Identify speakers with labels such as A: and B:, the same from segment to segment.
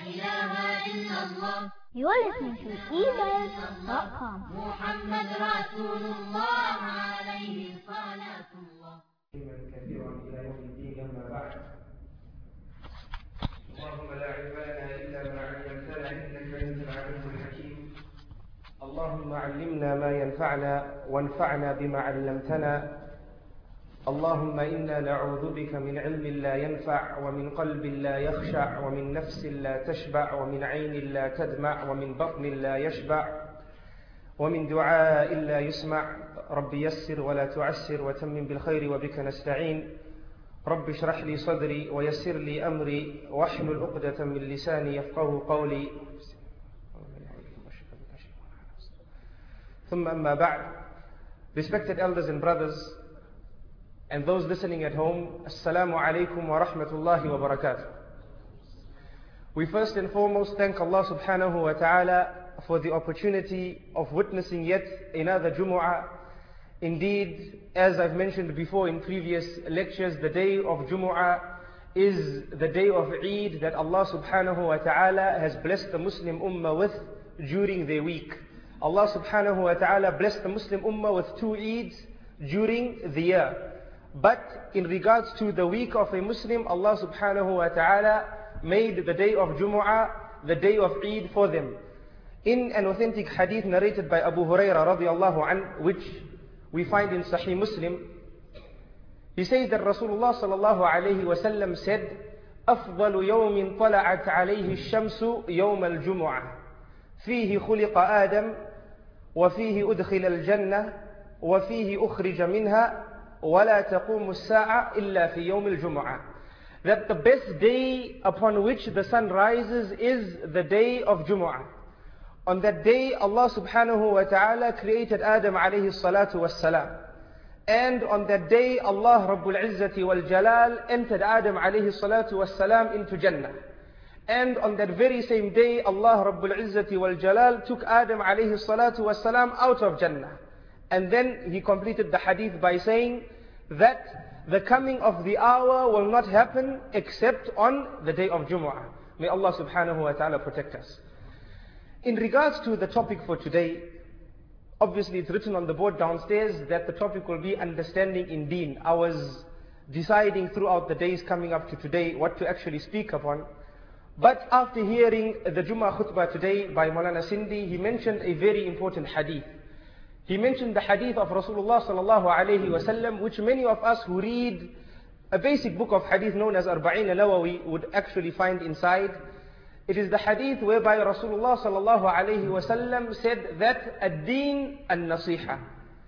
A: إله إلا الله.
B: You are listening to eBird.com.
A: محمد رسول الله عليه صلاة الله.
C: كثيرا إلى يوم الدين. أما بعد، اللهم لا علم لنا إلا ما علمتنا إنك أنت العليم الحكيم. اللهم علمنا ما ينفعنا وانفعنا بما علمتنا. اللهم إنا نعوذ بك من علم لا ينفع ومن قلب لا يخشع ومن نفس لا تشبع ومن عين لا تدمع ومن بطن لا يشبع ومن دعاء لا يسمع. رب يسر ولا تعسر وتمم بالخير وبك نستعين. رب اشرح لي صدري ويسر لي أمري واحلل عقدة من لساني يفقه قولي. ثم أما بعد. Respected elders and brothers, and those listening at home, Assalamu alaikum wa rahmatullahi wa barakatuh. We first and foremost thank Allah subhanahu wa ta'ala for the opportunity of witnessing yet another Jumu'ah. Indeed, as I've mentioned before in previous lectures, the day of Jumu'ah is the day of Eid that Allah subhanahu wa ta'ala has blessed the Muslim Ummah with during their week. Allah subhanahu wa ta'ala blessed the Muslim Ummah with 2 Eids during the year. But in regards to the week of a Muslim, Allah subhanahu wa ta'ala made the day of Jumu'ah the day of Eid for them. In an authentic hadith narrated by Abu Hurairah radiallahu anhu, which we find in Sahih Muslim, he says that Rasulullah sallallahu alayhi wa sallam said, أفضل يوم طلعت عليه الشمس يوم الجمعة فيه خلق آدم وفيه أدخل الجنة وفيه أخرج منها وَلَا تَقُومُ السَّاعَةِ إِلَّا فِي يَوْمِ الْجُمُعَةِ. That the best day upon which the sun rises is the day of Jumu'ah. On that day, Allah subhanahu wa ta'ala created Adam alayhi salatu wassalam. And on that day, Allah Rabbul Izzati wal Jalal entered Adam alayhi salatu wassalam into Jannah. And on that very same day, Allah Rabbul Izzati wal Jalal took Adam alayhi salatu wassalam out of Jannah. And then he completed the hadith by saying that the coming of the hour will not happen except on the day of Jumu'ah. May Allah subhanahu wa ta'ala protect us. In regards to the topic for today, obviously it's written on the board downstairs that the topic will be understanding in deen. I was deciding throughout the days coming up to today what to actually speak upon. But after hearing the Jummah khutbah today by Maulana Sindi, he mentioned a very important hadith. He mentioned the hadith of Rasulullah sallallahu alayhi wa sallam, which many of us who read a basic book of hadith known as Arba'in al-Nawawi would actually find inside. It is the hadith whereby Rasulullah sallallahu alayhi wa sallam said that ad-deen an-nasiha,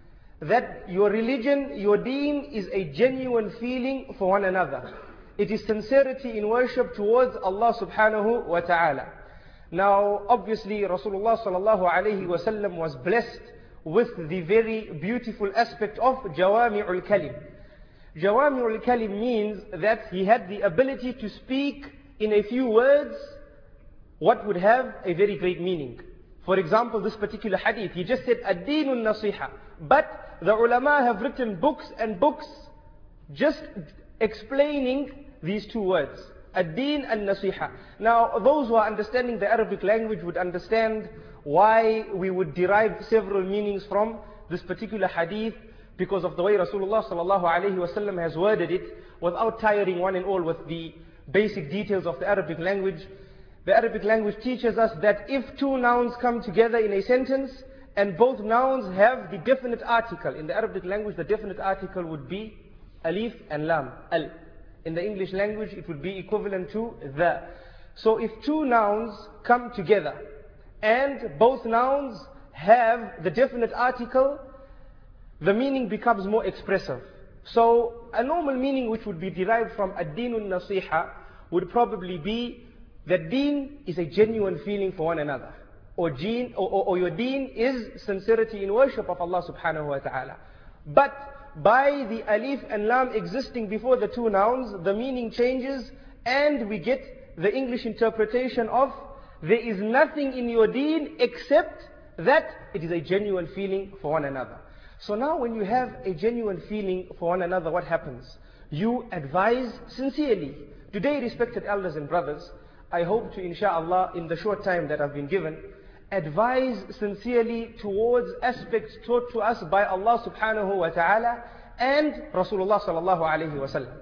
C: that your religion, your deen is a genuine feeling for one another. It is sincerity in worship towards Allah subhanahu wa ta'ala. Now obviously Rasulullah sallallahu alayhi wa sallam was blessed with the very beautiful aspect of Jawami'ul Kalim. Jawami'ul Kalim means that he had the ability to speak in a few words what would have a very great meaning. For example, this particular hadith, he just said ad-deenun nasiha. But the ulama have written books and books just explaining these 2 words, ad-deen and nasiha. Now those who are understanding the Arabic language would understand why we would derive several meanings from this particular hadith, because of the way Rasulullah sallallahu alayhi wa sallam has worded it, without tiring one and all with the basic details of the Arabic language. The Arabic language teaches us that if 2 nouns come together in a sentence, and both nouns have the definite article, in the Arabic language the definite article would be alif and lam, al. In the English language it would be equivalent to the. So if 2 nouns come together, and both nouns have the definite article, the meaning becomes more expressive. So a normal meaning which would be derived from ad-deenun nasiha would probably be that deen is a genuine feeling for one another, or your deen is sincerity in worship of Allah subhanahu wa ta'ala. But by the alif and lam existing before the 2 nouns, the meaning changes, and we get the English interpretation of there is nothing in your deen except that it is a genuine feeling for one another. So now when you have a genuine feeling for one another, what happens? You advise sincerely. Today, respected elders and brothers, I hope to, inshallah, in the short time that I've been given, advise sincerely towards aspects taught to us by Allah subhanahu wa ta'ala and Rasulullah sallallahu alayhi wa sallam.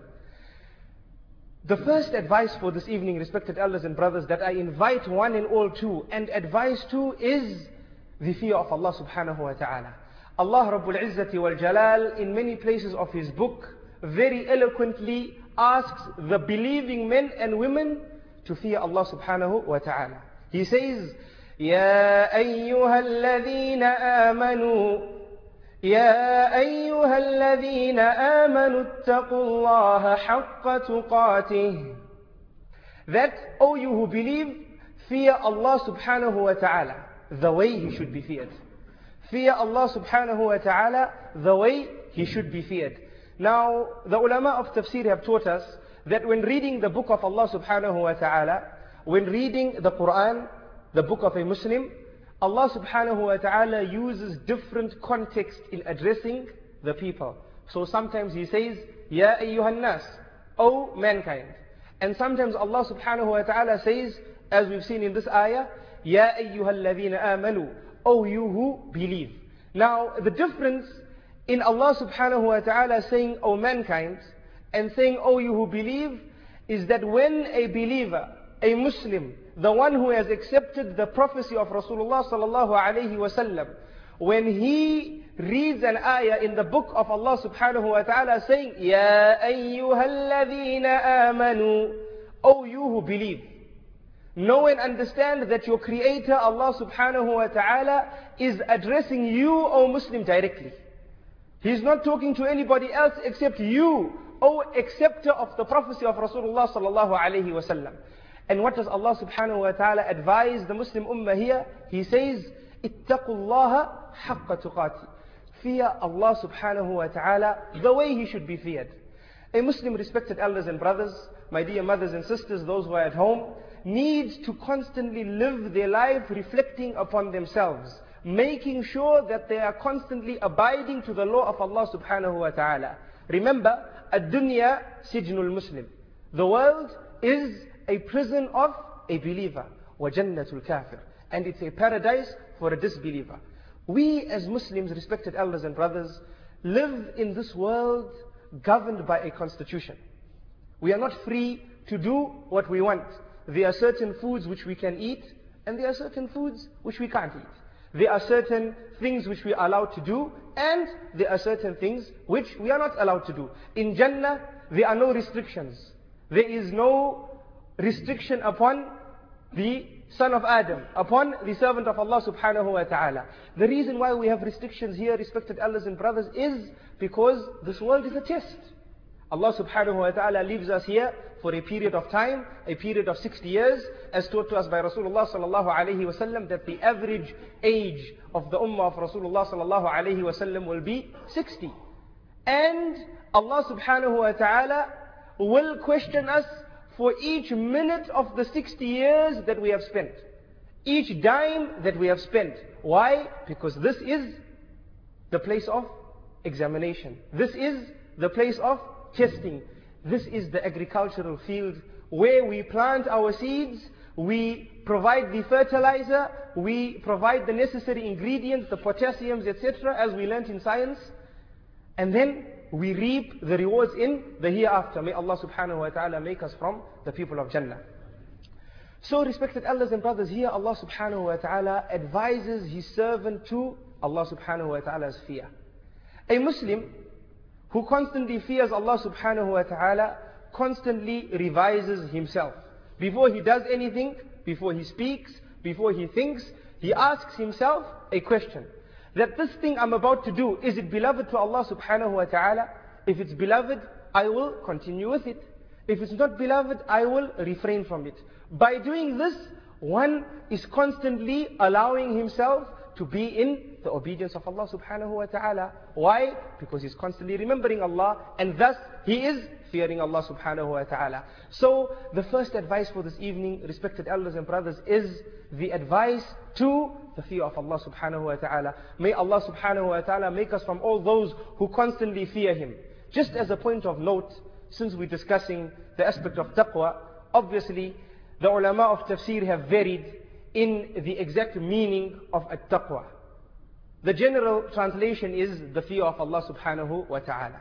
C: The first advice for this evening, respected elders and brothers, that I invite one and all to and advise to is the fear of Allah subhanahu wa ta'ala. Allah Rabbul Izzati wal Jalal in many places of His book very eloquently asks the believing men and women to fear Allah subhanahu wa ta'ala. He says, يا أيها الذين آمنوا يا أيها الذين آمنوا اتقوا الله حق تقاته. That, O you who believe, fear Allah subhanahu wa ta'ala the way He should be feared. Fear Allah subhanahu wa ta'ala the way He should be feared. Now, the ulama of tafsir have taught us that when reading the book of Allah subhanahu wa ta'ala, when reading the Quran, the book of a Muslim, Allah subhanahu wa ta'ala uses different context in addressing the people. So sometimes He says, Ya ayyuhan nas, O mankind. And sometimes Allah subhanahu wa ta'ala says, as we've seen in this ayah, Ya ayyuhal ladhina amanu, O you who believe. Now, the difference in Allah subhanahu wa ta'ala saying, O mankind, and saying, O you who believe, is that when a believer, a Muslim, the one who has accepted the prophecy of Rasulullah sallallahu alayhi wa sallam, when he reads an ayah in the book of Allah subhanahu wa ta'ala saying, Ya ayyuhal ladhina amanu, O you who believe, know and understand that your Creator Allah subhanahu wa ta'ala is addressing you, O Muslim, directly. He's not talking to anybody else except you, O acceptor of the prophecy of Rasulullah sallallahu alayhi wa sallam. And what does Allah subhanahu wa ta'ala advise the Muslim ummah here? He says, اتقوا الله حق تقاته. Fear Allah subhanahu wa ta'ala the way He should be feared. A Muslim, respected elders and brothers, my dear mothers and sisters, those who are at home, needs to constantly live their life reflecting upon themselves, making sure that they are constantly abiding to the law of Allah subhanahu wa ta'ala. Remember, ad-dunya sijnul muslim. The world is a prison of a believer, وَجَنَّةُ الْكَافِرِ, and it's a paradise for a disbeliever. We as Muslims, respected elders and brothers, live in this world governed by a constitution. We are not free to do what we want. There are certain foods which we can eat, and there are certain foods which we can't eat. There are certain things which we are allowed to do, and there are certain things which we are not allowed to do. In Jannah, there are no restrictions. There is no restriction upon the son of Adam, upon the servant of Allah subhanahu wa ta'ala. The reason why we have restrictions here, respected elders and brothers, is because this world is a test. Allah subhanahu wa ta'ala leaves us here for a period of time, a period of 60 years, as taught to us by Rasulullah sallallahu alayhi wa sallam, that the average age of the ummah of Rasulullah sallallahu alayhi wa sallam will be 60. And Allah subhanahu wa ta'ala will question us for each minute of the 60 years that we have spent. Each dime that we have spent. Why? Because this is the place of examination. This is the place of testing. This is the agricultural field where we plant our seeds, we provide the fertilizer, we provide the necessary ingredients, the potassiums, etc., as we learnt in science, and then we reap the rewards in the hereafter. May Allah subhanahu wa ta'ala make us from the people of Jannah. So, respected elders and brothers, here Allah subhanahu wa ta'ala advises His servant to Allah subhanahu wa ta'ala's fear. A Muslim who constantly fears Allah subhanahu wa ta'ala constantly revises himself. Before he does anything, before he speaks, before he thinks, he asks himself a question. That this thing I'm about to do, is it beloved to Allah subhanahu wa ta'ala? If it's beloved, I will continue with it. If it's not beloved, I will refrain from it. By doing this, one is constantly allowing himself to be in the obedience of Allah subhanahu wa ta'ala. Why? Because he's constantly remembering Allah, and thus he is fearing Allah subhanahu wa ta'ala. So the first advice for this evening, respected elders and brothers, is the advice to the fear of Allah subhanahu wa ta'ala. May Allah subhanahu wa ta'ala make us from all those who constantly fear Him. Just as a point of note, since we're discussing the aspect of taqwa, obviously the ulama of tafsir have varied in the exact meaning of at-taqwa. The general translation is the fear of Allah subhanahu wa ta'ala.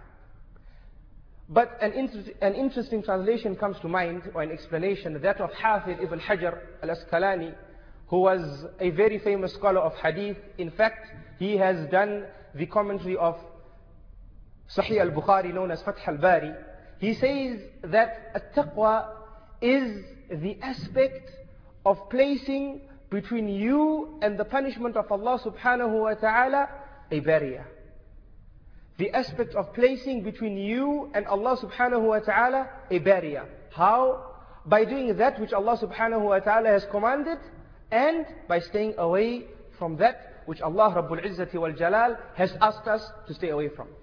C: But an interesting translation comes to mind, or an explanation, that of Hafid ibn Hajar al-Asqalani, who was a very famous scholar of hadith. In fact, he has done the commentary of Sahih al-Bukhari, known as Fath al-Bari. He says that at-taqwa is the aspect of placing between you and the punishment of Allah subhanahu wa ta'ala a barrier. The aspect of placing between you and Allah subhanahu wa ta'ala a barrier. How? By doing that which Allah subhanahu wa ta'ala has commanded, and by staying away from that which Allah Rabbul Izzati wal Jalal has asked us to stay away from.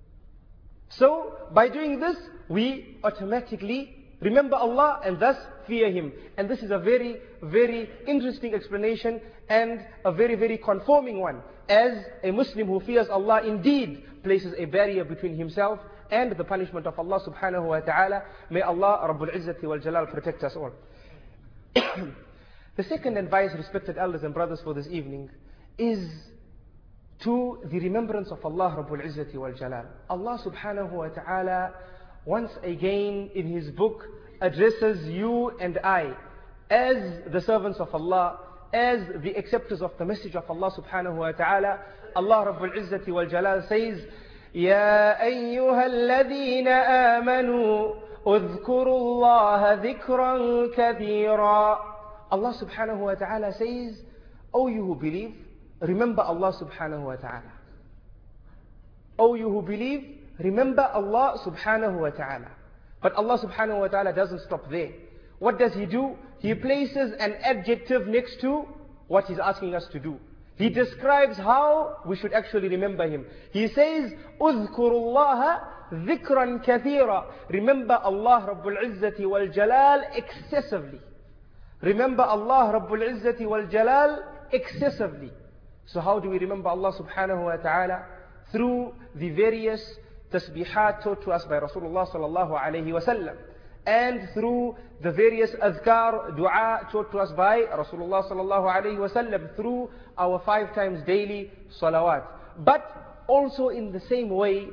C: So, by doing this, we automatically remember Allah and thus fear Him. And this is a very, very interesting explanation and a very, very conforming one. As a Muslim who fears Allah indeed places a barrier between himself and the punishment of Allah subhanahu wa ta'ala. May Allah Rabbul Izzati wal Jalal protect us all. The second advice, respected elders and brothers, for this evening is to the remembrance of Allah Rabbul Izzati wal Jalal. Allah subhanahu wa ta'ala once again in His book addresses you and I as the servants of Allah, as the acceptors of the message of Allah subhanahu wa ta'ala. Allah Rabbul Izzati wal Jalal says, Ya ayyuhalladhina amanu udhkurullaha dhikran kathira. Allah subhanahu wa ta'ala says, O you who believe, remember Allah subhanahu wa ta'ala. O you who believe, remember Allah subhanahu wa ta'ala. But Allah subhanahu wa ta'ala doesn't stop there. What does He do? He places an adjective next to what He's asking us to do. He describes how we should actually remember Him. He says, اذْكُرُوا اللَّهَ ذِكْرًا كَثِيرًا. Remember Allah Rabbul Izzati wal Jalal excessively. Remember Allah Rabbul Izzati wal Jalal excessively. So how do we remember Allah subhanahu wa ta'ala? Through the various tasbihat taught to us by Rasulullah sallallahu alayhi wa sallam, and through the various adhkar, dua taught to us by Rasulullah sallallahu alayhi wa sallam, through our 5 times daily salawat. But also in the same way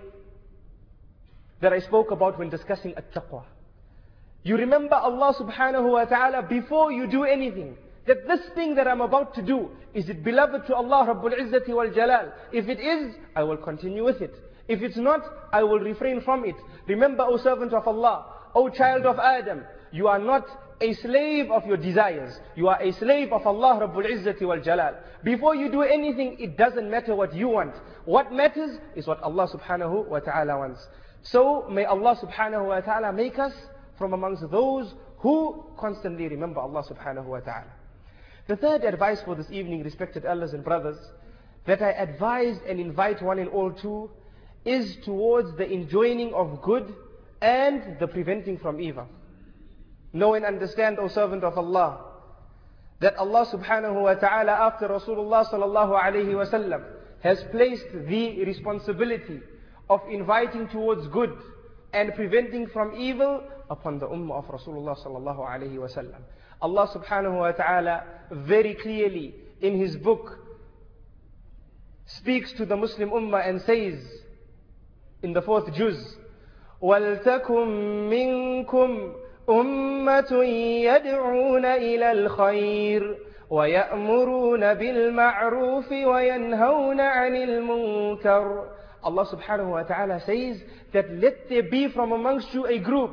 C: that I spoke about when discussing at-taqwa. You remember Allah subhanahu wa ta'ala before you do anything. That this thing that I'm about to do, is it beloved to Allah Rabbul Izzati wal Jalal? If it is, I will continue with it. If it's not, I will refrain from it. Remember, O servant of Allah, O child of Adam, you are not a slave of your desires. You are a slave of Allah Rabbul Izzati wal Jalal. Before you do anything, it doesn't matter what you want. What matters is what Allah subhanahu wa ta'ala wants. So may Allah subhanahu wa ta'ala make us from amongst those who constantly remember Allah subhanahu wa ta'ala. The third advice for this evening, respected elders and brothers, that I advise and invite one and all to, is towards the enjoining of good and the preventing from evil. Know and understand, O servant of Allah, that Allah subhanahu wa ta'ala, after Rasulullah sallallahu alayhi wa sallam, has placed the responsibility of inviting towards good and preventing from evil upon the ummah of Rasulullah sallallahu alayhi wa sallam. Allah subhanahu wa ta'ala very clearly in His book speaks to the Muslim ummah and says in the 4th juz, وَلْتَكُمْ مِنْكُمْ أُمَّةٌ يَدْعُونَ إِلَى الْخَيْرِ وَيَأْمُرُونَ بِالْمَعْرُوفِ وَيَنْهَوْنَ عَنِ الْمُنْكَرِ. Allah subhanahu wa ta'ala says that let there be from amongst you a group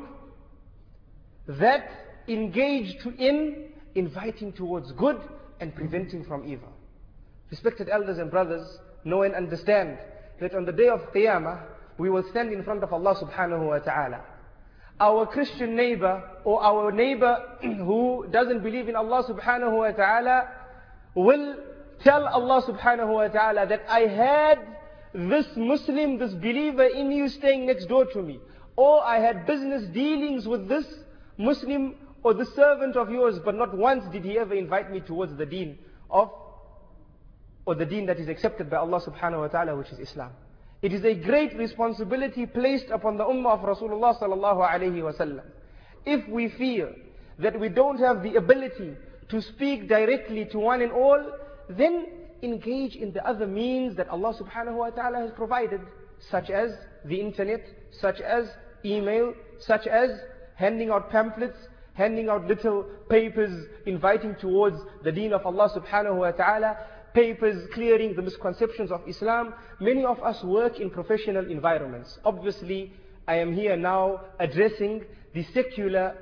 C: that engaged in inviting towards good and preventing from evil. Respected elders and brothers, know and understand that on the day of Qiyamah, we will stand in front of Allah subhanahu wa ta'ala. Our Christian neighbor, or our neighbor who doesn't believe in Allah subhanahu wa ta'ala, will tell Allah subhanahu wa ta'ala that I had this Muslim, this believer in you staying next door to me. Or I had business dealings with this Muslim or the servant of yours, but not once did he ever invite me towards the deen of, or the deen that is accepted by Allah subhanahu wa ta'ala, which is Islam. It is a great responsibility placed upon the ummah of Rasulullah sallallahu alayhi wa sallam. If we fear that we don't have the ability to speak directly to one and all, then engage in the other means that Allah subhanahu wa ta'ala has provided, such as the internet, such as email, such as handing out pamphlets, handing out little papers inviting towards the deen of Allah subhanahu wa ta'ala, papers clearing the misconceptions of Islam. Many of us work in professional environments. Obviously, I am here now addressing the secular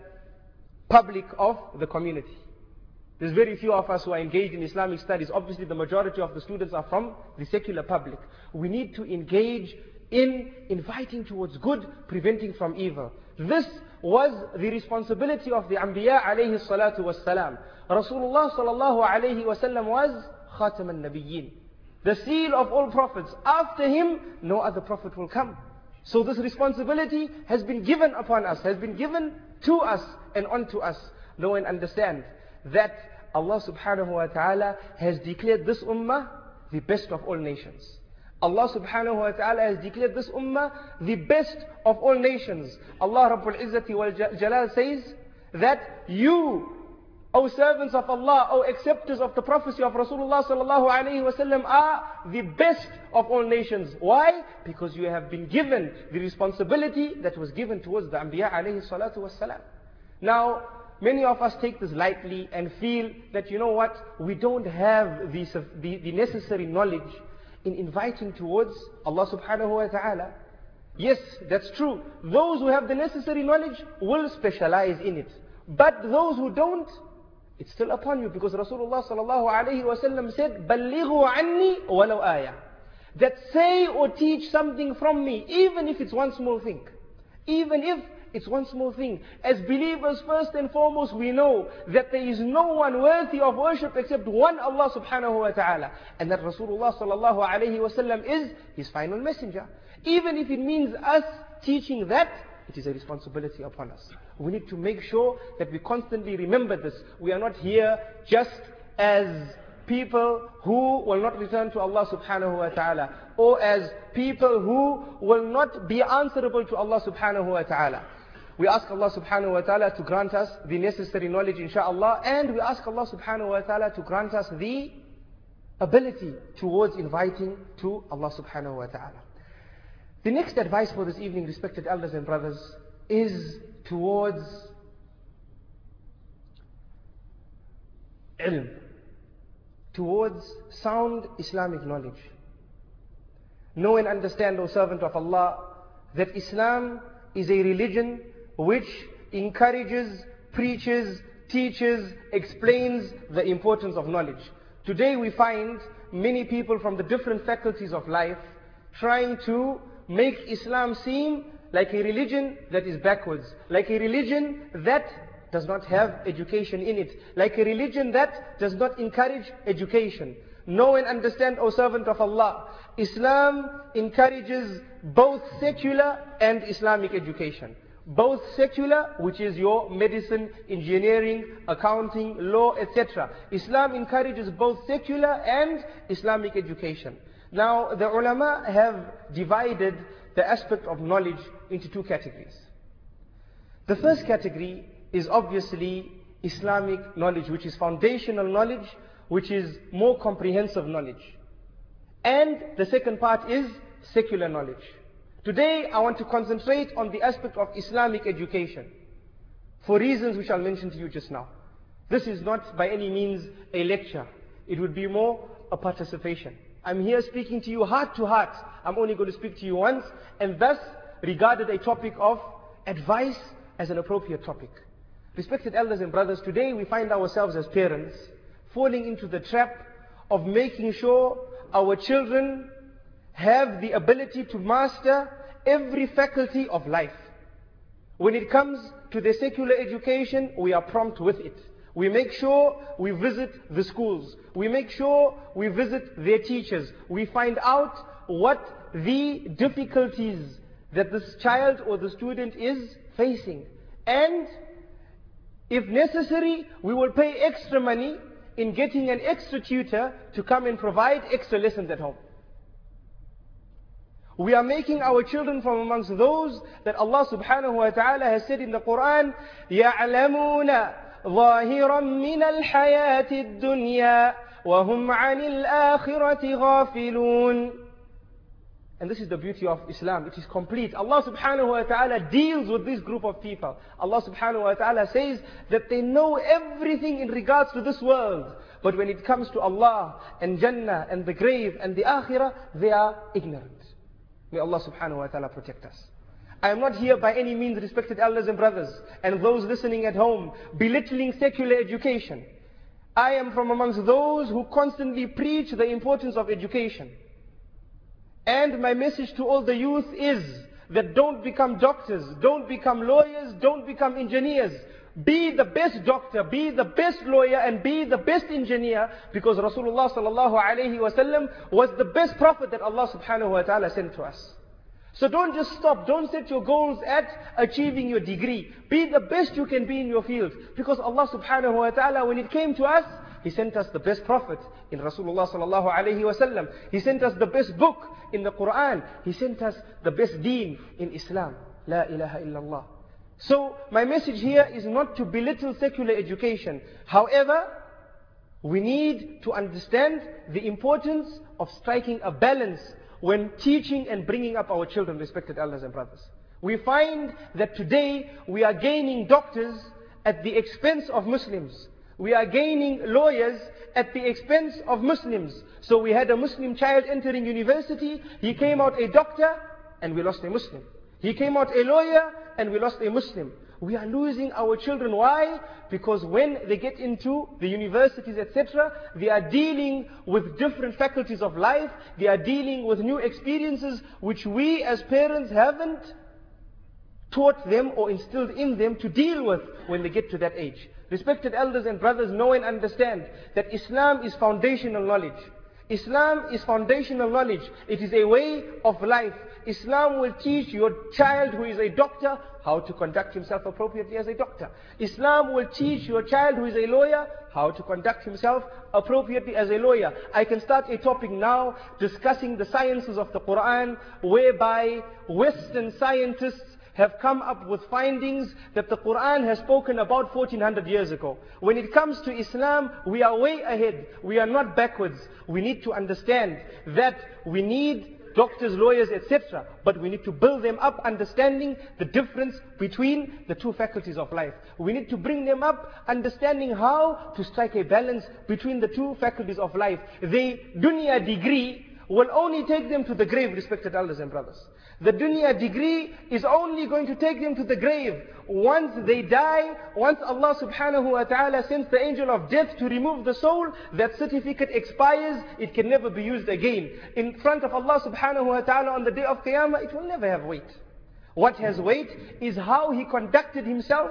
C: public of the community. There's very few of us who are engaged in Islamic studies. Obviously, the majority of the students are from the secular public. We need to engage in inviting towards good, preventing from evil. This was the responsibility of the Anbiya alayhi salatu wassalam. Rasulullah sallallahu alayhi wasallam was Khatam al-Nabiyyin, the seal of all prophets. After him, no other prophet will come. So this responsibility has been given upon us, has been given to us and unto us. Know and understand that Allah subhanahu wa ta'ala has declared this ummah the best of all nations. Allah subhanahu wa ta'ala has declared this ummah the best of all nations. Allah Rabbul Izzati wal Jalal says that you, O servants of Allah, O acceptors of the prophecy of Rasulullah sallallahu alayhi wasallam, are the best of all nations. Why? Because you have been given the responsibility that was given towards the Anbiya alayhi salatu wassalam. Now, many of us take this lightly and feel that, you know what, we don't have the necessary knowledge in inviting towards Allah subhanahu wa ta'ala. Yes, that's true. Those who have the necessary knowledge will specialize in it. But those who don't, it's still upon you, because Rasulullah sallallahu alayhi wa sallam said, بَلِّغُوا عَنِّي وَلَوْ آيَةً. That say or teach something from me, even if it's one small thing. Even if it's one small thing. As believers, first and foremost, we know that there is no one worthy of worship except one Allah subhanahu wa ta'ala. And that Rasulullah sallallahu alayhi wa sallam is his final messenger. Even if it means us teaching that, it is a responsibility upon us. We need to make sure that we constantly remember this. We are not here just as people who will not return to Allah subhanahu wa ta'ala, or as people who will not be answerable to Allah subhanahu wa ta'ala. We ask Allah subhanahu wa ta'ala to grant us the necessary knowledge, inshaAllah, and we ask Allah subhanahu wa ta'ala to grant us the ability towards inviting to Allah subhanahu wa ta'ala. The next advice for this evening, respected elders and brothers, is towards ilm, towards sound Islamic knowledge. Know and understand, O servant of Allah, that Islam is a religion which encourages, preaches, teaches, explains the importance of knowledge. Today we find many people from the different faculties of life trying to make Islam seem like a religion that is backwards, like a religion that does not have education in it, like a religion that does not encourage education. Know and understand, O servant of Allah, Islam encourages both secular and Islamic education. Both secular, which is your medicine, engineering, accounting, law, etc. Islam encourages both secular and Islamic education. Now, the ulama have divided the aspect of knowledge into two categories. The first category is obviously Islamic knowledge, which is foundational knowledge, which is more comprehensive knowledge. And the second part is secular knowledge. Today, I want to concentrate on the aspect of Islamic education, for reasons which I'll mention to you just now. This is not by any means a lecture. It would be more a participation. I'm here speaking to you heart to heart. I'm only going to speak to you once, and thus regarded a topic of advice as an appropriate topic. Respected elders and brothers, today we find ourselves as parents falling into the trap of making sure our children have the ability to master every faculty of life. When it comes to the secular education, we are prompt with it. We make sure we visit the schools. We make sure we visit their teachers. We find out what the difficulties that this child or the student is facing. And if necessary, we will pay extra money in getting an extra tutor to come and provide extra lessons at home. We are making our children from amongst those that Allah subhanahu wa ta'ala has said in the Quran, يَعْلَمُونَ ظاهرا من الحياة الدنيا وهم عن الآخرة غافلون. And this is the beauty of Islam. It is complete. Allah subhanahu wa ta'ala deals with this group of people. Allah subhanahu wa ta'ala says that they know everything in regards to this world. But when it comes to Allah and Jannah and the grave and the Akhirah, they are ignorant. May Allah subhanahu wa ta'ala protect us. I am not here by any means, respected elders and brothers, and those listening at home, belittling secular education. I am from amongst those who constantly preach the importance of education. And my message to all the youth is that don't become doctors, don't become lawyers, don't become engineers. Be the best doctor, be the best lawyer, and be the best engineer, because Rasulullah sallallahu alayhi wa sallam was the best prophet that Allah subhanahu wa ta'ala sent to us. So don't just stop, don't set your goals at achieving your degree. Be the best you can be in your field, because Allah subhanahu wa ta'ala, when it came to us, He sent us the best prophet in Rasulullah sallallahu alayhi wa sallam. He sent us the best book in the Quran. He sent us the best deen in Islam. La ilaha illallah. So my message here is not to belittle secular education. However, we need to understand the importance of striking a balance when teaching and bringing up our children, respected elders and brothers. We find that today we are gaining doctors at the expense of Muslims. We are gaining lawyers at the expense of Muslims. So we had a Muslim child entering university, he came out a doctor, and we lost a Muslim. He came out a lawyer, and we lost a Muslim. We are losing our children. Why? Because when they get into the universities, etc., they are dealing with different faculties of life, they are dealing with new experiences which we as parents haven't taught them or instilled in them to deal with when they get to that age. Respected elders and brothers, know and understand that Islam is foundational knowledge. Islam is foundational knowledge. It is a way of life. Islam will teach your child who is a doctor how to conduct himself appropriately as a doctor. Islam will teach your child who is a lawyer how to conduct himself appropriately as a lawyer. I can start a topic now discussing the sciences of the Quran, whereby Western scientists have come up with findings that the Quran has spoken about 1400 years ago. When it comes to Islam, we are way ahead. We are not backwards. We need to understand that we need doctors, lawyers, etc. But we need to build them up understanding the difference between the two faculties of life. We need to bring them up understanding how to strike a balance between the two faculties of life. The dunya degree will only take them to the grave, respected elders and brothers. The dunya degree is only going to take them to the grave. Once they die, once Allah subhanahu wa ta'ala sends the angel of death to remove the soul, that certificate expires, it can never be used again. In front of Allah subhanahu wa ta'ala on the day of Qiyamah, it will never have weight. What has weight is how he conducted himself,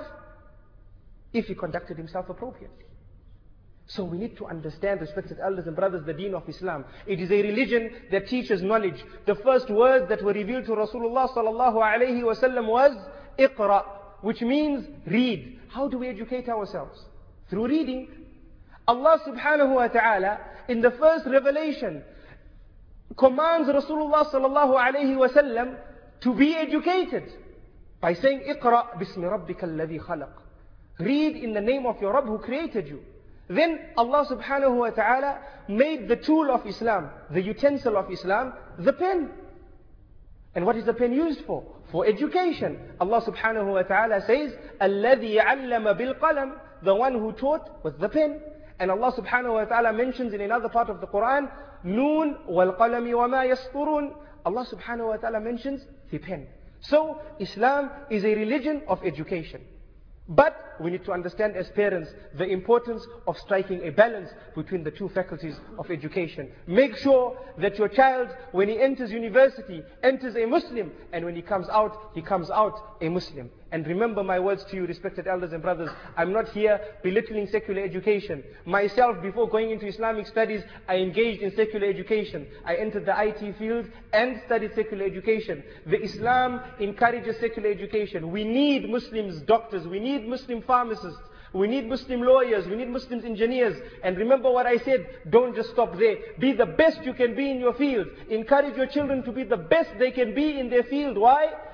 C: if he conducted himself appropriately. So we need to understand, respected elders and brothers, the deen of Islam. It is a religion that teaches knowledge. The first words that were revealed to Rasulullah sallallahu alayhi wa sallam was Iqra, which means read. How do we educate ourselves? Through reading. Allah subhanahu wa ta'ala, in the first revelation, commands Rasulullah sallallahu alayhi wa sallam to be educated by saying, Iqra bismi rabbika alladhi khalaq. Read in the name of your Rabb who created you. Then Allah subhanahu wa ta'ala made the tool of Islam, the utensil of Islam, the pen. And what is the pen used for? For education. Allah subhanahu wa ta'ala says, الَّذِي عَلَّمَ بِالْقَلَمِ, the one who taught with the pen. And Allah subhanahu wa ta'ala mentions in another part of the Quran, نُونَ وَالْقَلَمِ وَمَا يَسْطُرُونَ. Allah subhanahu wa ta'ala mentions the pen. So Islam is a religion of education. But we need to understand as parents the importance of striking a balance between the two faculties of education. Make sure that your child, when he enters university, enters a Muslim, and when he comes out a Muslim. And remember my words to you, respected elders and brothers, I'm not here belittling secular education. Myself, before going into Islamic studies, I engaged in secular education. I entered the IT field and studied secular education. The Islam encourages secular education. We need Muslims doctors, we need Muslim pharmacists, we need Muslim lawyers, we need Muslim engineers. And remember what I said, don't just stop there. Be the best you can be in your field. Encourage your children to be the best they can be in their field. Why?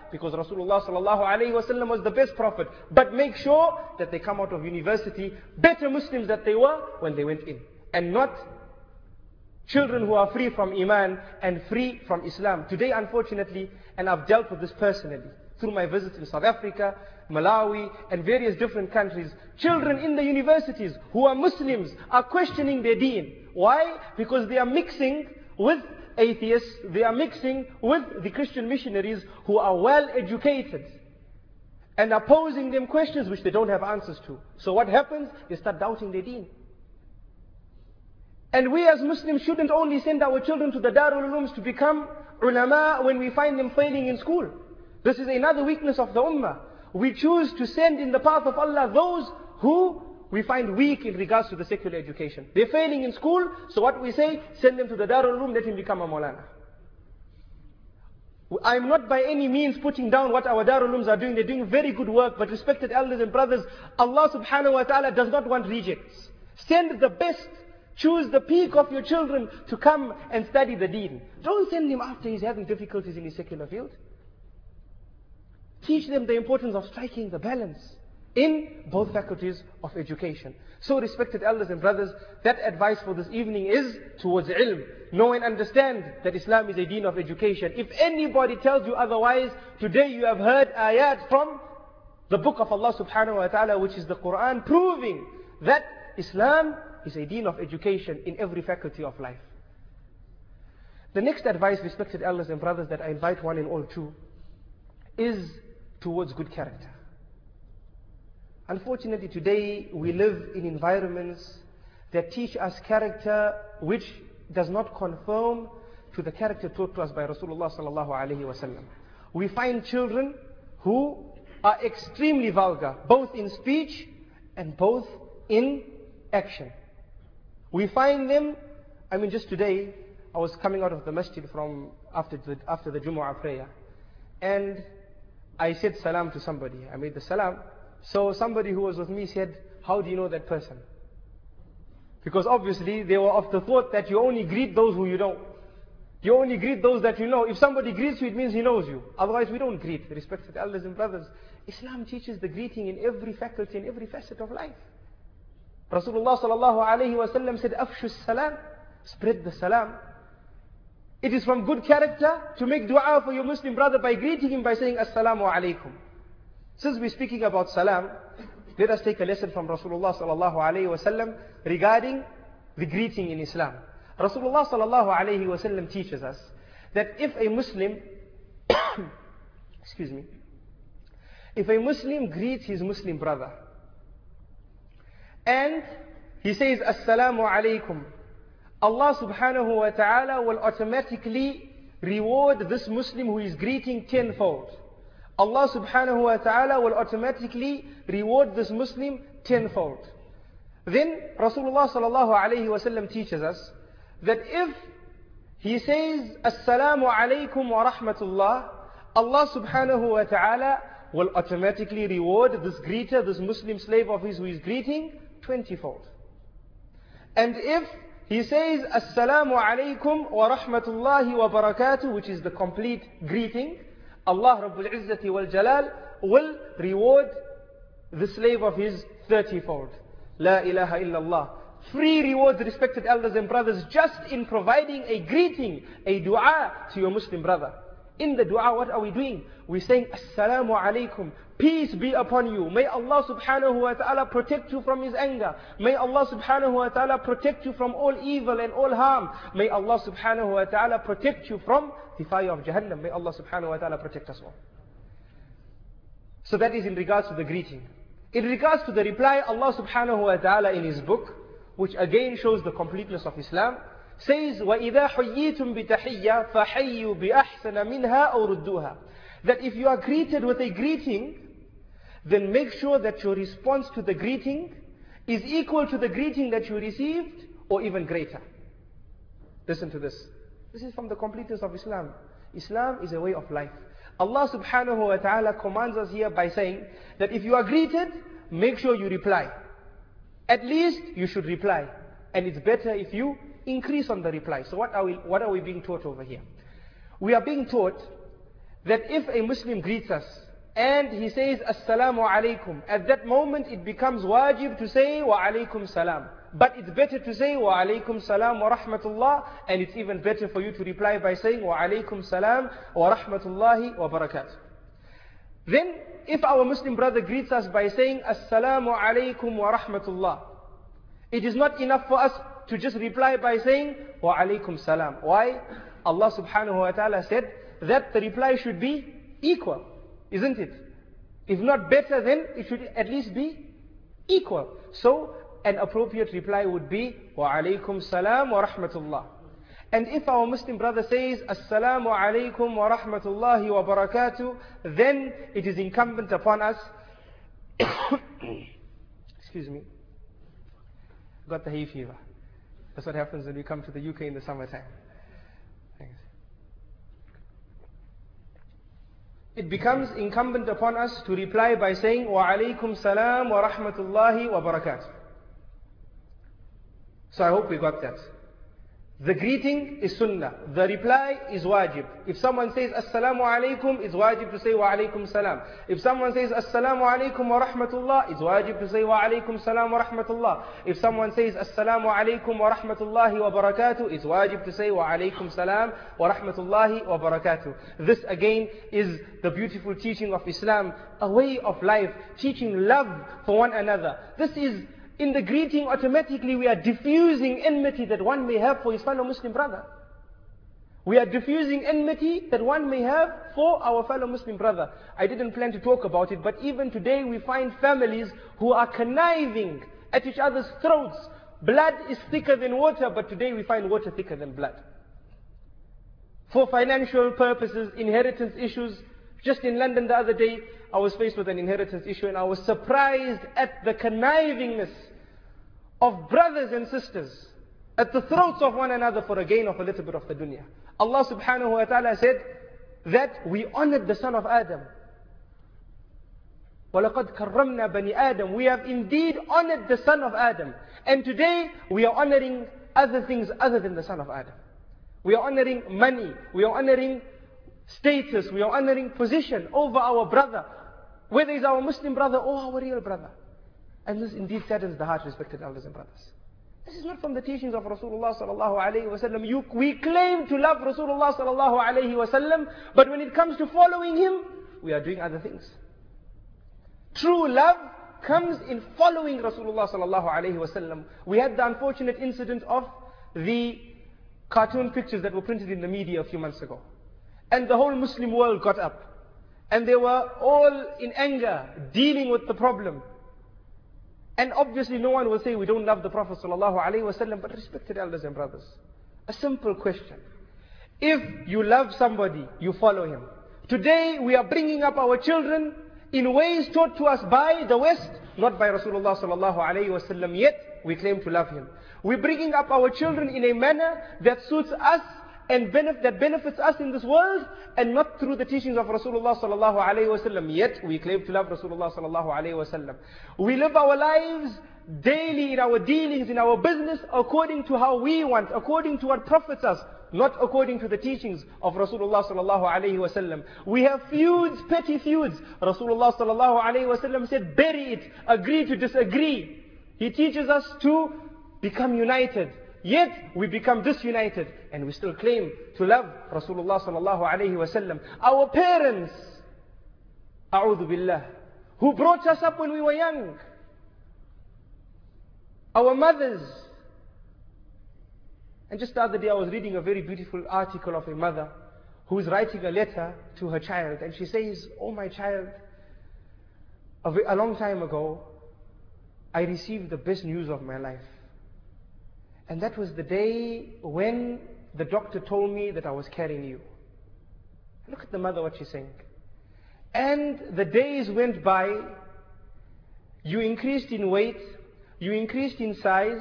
C: Because Rasulullah sallallahu alayhi wa sallam was the best prophet. But make sure that they come out of university better Muslims than they were when they went in. And not children who are free from Iman and free from Islam. Today, unfortunately, and I've dealt with this personally, through my visits in South Africa, Malawi, and various different countries, children in the universities who are Muslims are questioning their deen. Why? Because they are mixing with atheists, they are mixing with the Christian missionaries who are well educated and are posing them questions which they don't have answers to. So what happens? They start doubting their deen. And we as Muslims shouldn't only send our children to the Darul Ulums to become ulama when we find them failing in school. This is another weakness of the ummah. We choose to send in the path of Allah those who we find weak in regards to the secular education. They're failing in school, so what we say, send them to the Darul Ulum, let him become a Maulana. I'm not by any means putting down what our Darul Ulums are doing. They're doing very good work, but respected elders and brothers, Allah subhanahu wa ta'ala does not want rejects. Send the best. Choose the peak of your children to come and study the deen. Don't send him after he's having difficulties in his secular field. Teach them the importance of striking the balance in both faculties of education. So respected elders and brothers, that advice for this evening is towards ilm. Know and understand that Islam is a deen of education. If anybody tells you otherwise, today you have heard ayat from the book of Allah subhanahu wa ta'ala, which is the Quran, proving that Islam is a deen of education in every faculty of life. The next advice, respected elders and brothers, that I invite one and all to, is towards good character. Unfortunately, today we live in environments that teach us character which does not conform to the character taught to us by Rasulullah sallallahu alaihi wasallam. We find children who are extremely vulgar, both in speech and both in action. We find them, just today, I was coming out of the masjid after the Jumu'ah prayer, and I said salam to somebody. I made the salam. So somebody who was with me said, how do you know that person? Because obviously they were of the thought that you only greet those who you know. You only greet those that you know. If somebody greets you, it means he knows you. Otherwise we don't greet. Respected elders and brothers, Islam teaches the greeting in every faculty, in every facet of life. Rasulullah sallallahu alayhi wa sallam said, Afshu salam, spread the salam. It is from good character to make dua for your Muslim brother by greeting him by saying, Assalamu alaikum. Since we're speaking about salam, let us take a lesson from Rasulullah sallallahu alayhi wa sallam regarding the greeting in Islam. Rasulullah sallallahu alayhi wa sallam teaches us that if a Muslim, if a Muslim greets his Muslim brother, and he says, Assalamu alaikum, Allah subhanahu wa ta'ala will automatically reward this Muslim who is greeting tenfold. Allah subhanahu wa ta'ala will automatically reward this Muslim tenfold. Then Rasulullah sallallahu alayhi wa sallam teaches us that if he says, Assalamu alaikum wa rahmatullah, Allah subhanahu wa ta'ala will automatically reward this greeter, this Muslim slave of his who is greeting, 20-fold. And if he says, Assalamu alaikum wa rahmatullahi wa barakatuh, which is the complete greeting, Allah Rabbul Izzati wal Jalal will reward the slave of his 30-fold. La ilaha illallah. Free rewards, respected elders and brothers, just in providing a greeting, a dua to your Muslim brother. In the dua, what are we doing? We're saying, Assalamu alaikum, peace be upon you. May Allah subhanahu wa ta'ala protect you from His anger. May Allah subhanahu wa ta'ala protect you from all evil and all harm. May Allah subhanahu wa ta'ala protect you from the fire of Jahannam. May Allah subhanahu wa ta'ala protect us all. So that is in regards to the greeting. In regards to the reply, Allah subhanahu wa ta'ala in His book, which again shows the completeness of Islam, says, وَإِذَا حُيِّيتُم بِتَحِيَّةٍ فَحَيُّوا بِأَحْسَنَ مِنْهَا أَوْ رُدُّوهَا. That if you are greeted with a greeting, then make sure that your response to the greeting is equal to the greeting that you received, or even greater. Listen to this. This is from the completeness of Islam. Islam is a way of life. Allah subhanahu wa ta'ala commands us here by saying that if you are greeted, make sure you reply. At least you should reply. And it's better if you increase on the reply. So what are we being taught over here? We are being taught that if a Muslim greets us and he says Assalamu alaikum, at that moment it becomes wajib to say Wa alaikum salam. But it's better to say Wa alaikum salam wa rahmatullah, and it's even better for you to reply by saying Wa alaikum salam wa rahmatullahi wa barakatuh. Then, if our Muslim brother greets us by saying Assalamu alaikum wa rahmatullah, it is not enough for us to just reply by saying Wa alaikum salam. Why? Allah subhanahu wa ta'ala said that the reply should be equal, isn't it? If not better, then it should at least be equal. So, an appropriate reply would be Wa alaikum salam wa rahmatullah. And if our Muslim brother says Assalamu alaikum wa rahmatullahi wa barakatuh, then it is incumbent upon us excuse me, got the hay fever. That's what happens when we come to the UK in the summertime. Thanks. It becomes incumbent upon us to reply by saying Wa alaikum salam wa rahmatullahi wa barakatuh. So I hope we got that. The greeting is sunnah. The reply is wajib. If someone says Assalamu alaikum, it's wajib to say Wa alaikum salam. If someone says Assalamu alaikum wa rahmatullah, it's wajib to say Wa alaikum salam wa rahmatullah. If someone says Assalamu alaikum wa rahmatullahi wa barakatuh, it's wajib to say Wa alaikum salam wa rahmatullahi wa barakatuh. This again is the beautiful teaching of Islam, a way of life, teaching love for one another. This is in the greeting, automatically we are diffusing enmity that one may have for his fellow Muslim brother. We are diffusing enmity that one may have for our fellow Muslim brother. I didn't plan to talk about it, but even today we find families who are conniving at each other's throats. Blood is thicker than water, but today we find water thicker than blood. For financial purposes, inheritance issues. Just in London the other day, I was faced with an inheritance issue and I was surprised at the connivingness of brothers and sisters at the throats of one another for a gain of a little bit of the dunya. Allah subhanahu wa ta'ala said that we honored the son of Adam. وَلَقَدْ كَرَّمْنَا بَنِي Adam. We have indeed honored the son of Adam. And today we are honoring other things other than the son of Adam. We are honoring money. We are honoring status. We are honoring position over our brother, whether he's our Muslim brother or our real brother. And this indeed saddens the heart, respected elders and brothers. This is not from the teachings of Rasulullah sallallahu alayhi wa sallam. We claim to love Rasulullah sallallahu alayhi wa sallam, but when it comes to following him, we are doing other things. True love comes in following Rasulullah sallallahu alayhi wa sallam. We had the unfortunate incident of the cartoon pictures that were printed in the media a few months ago. And the whole Muslim world got up. And they were all in anger, dealing with the problem. And obviously no one will say we don't love the Prophet ﷺ, but respected elders and brothers, a simple question. If you love somebody, you follow him. Today we are bringing up our children in ways taught to us by the West, not by Rasulullah ﷺ, yet we claim to love him. We're bringing up our children in a manner that suits us and that benefits us in this world, and not through the teachings of Rasulullah sallallahu alaihi wasallam. Yet we claim to love Rasulullah sallallahu alaihi wasallam. We live our lives daily in our dealings, in our business, according to how we want, according to what profits us, not according to the teachings of Rasulullah sallallahu alaihi wasallam. We have feuds, petty feuds. Rasulullah sallallahu alaihi wasallam said, bury it, agree to disagree. He teaches us to become united. Yet we become disunited, and we still claim to love Rasulullah sallallahu alaihi wasallam. Our parents, a'udhu billah, who brought us up when we were young, our mothers. And just the other day I was reading a very beautiful article of a mother who is writing a letter to her child, and she says, "Oh my child, a long time ago I received the best news of my life. And that was the day when the doctor told me that I was carrying you." Look at the mother, what she's saying. And the days went by, you increased in weight, you increased in size,